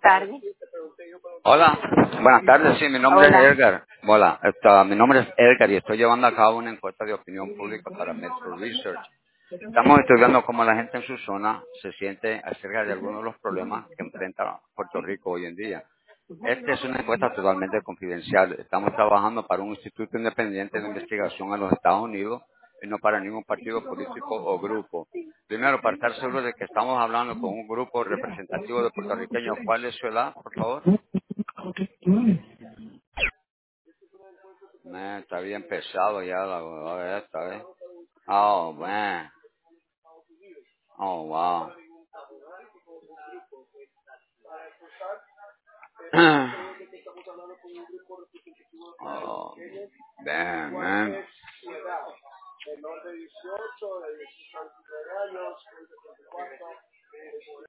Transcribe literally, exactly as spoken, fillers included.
tardes. Hola, buenas tardes, sí, mi nombre es Hola. Edgar. Hola, esta- mi nombre es Edgar y estoy llevando a cabo una encuesta de opinión pública para Metro Research. Estamos estudiando cómo la gente en su zona se siente acerca de algunos de los problemas que enfrenta Puerto Rico hoy en día. Esta es una encuesta totalmente confidencial. Estamos trabajando para un instituto independiente de investigación en los Estados Unidos y no para ningún partido político o grupo. Primero, para estar seguro de que estamos hablando con un grupo representativo de puertorriqueños, ¿cuál es su edad, por favor? Man, está bien pesado ya la huevada esta, ¿eh? Oh, man. Oh, wow.